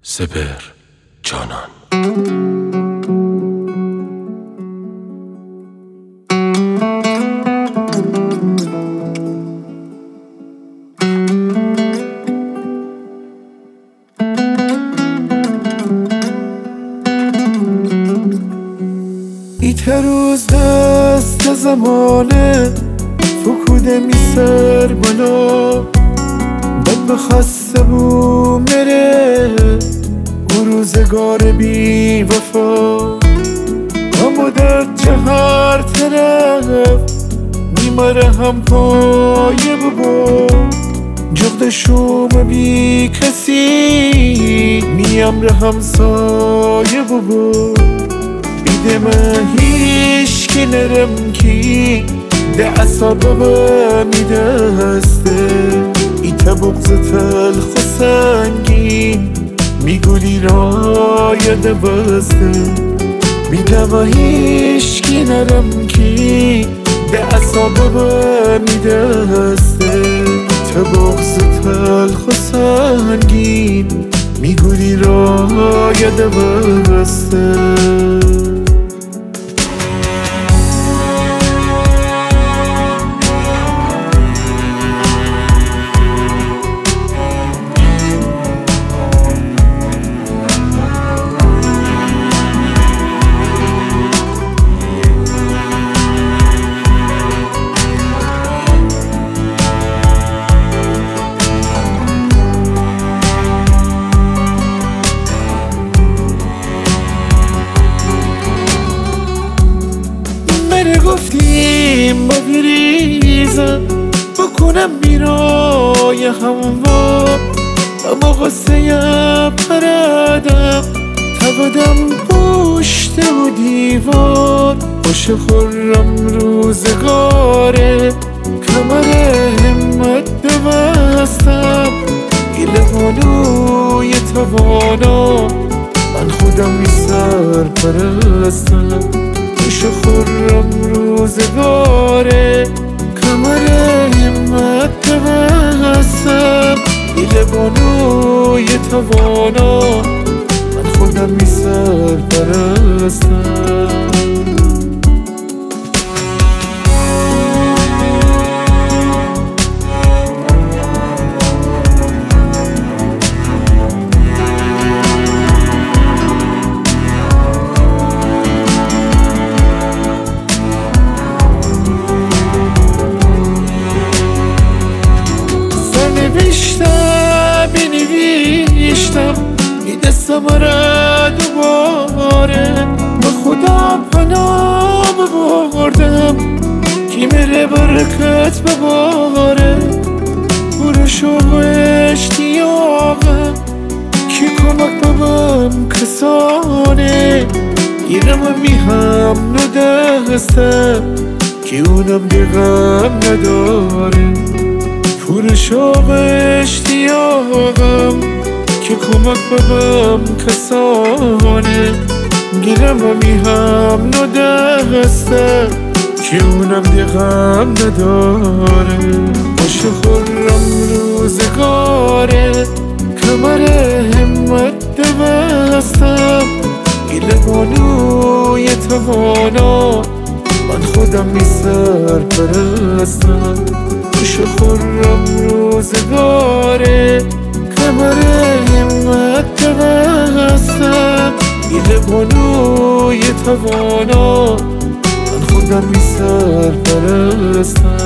سپهر جانان. ایت روز دست زمانه فکوده می سر بالا بد بخسته بو مره او روزگار بی وفا اما در چه هر طرف میماره هم پایه بابا جغد شوم بی کسی میامره همسایه بابا بیدمه هیش که نرم کی ده اصابه میدسته ایتا بغز تلخ و سنگین میگولی رای دبسته بیدمه هیش که نرم کی ده اصابه میدسته ایتا بغز تلخ و سنگین میگولی رای دبسته گفتیم با بریزم بکنم بیرای هموا اما غصه پردم تبادم پشت و دیوار باشه خورم روزگاره کمر همت ببستم ایلوانوی توانا من خودم می سر پرستم باشه خورم روزگاره کمر همت ببستم ایلوانوی توانا من خودم می سر پرستم بنویشتم این دستم را دوباره به خدا پناه ببردم کی میره برکت بباره برش و اشتیاقم کی کمک ببم کسانه گیرم میهم نو دستم کی اونم دیگم نداره پرش و اشتیاقم که کمک ببم کسانه گیرم و میهم نو دسته که اونم دیگم نداره باشه خورم روزگاره کمر همت ببستم ایلوانوی توانا من خودم می سر پرستم باشه خورم روزگاره کمر همت ببستم ایلوانوی توانا من خودم می سر پرستم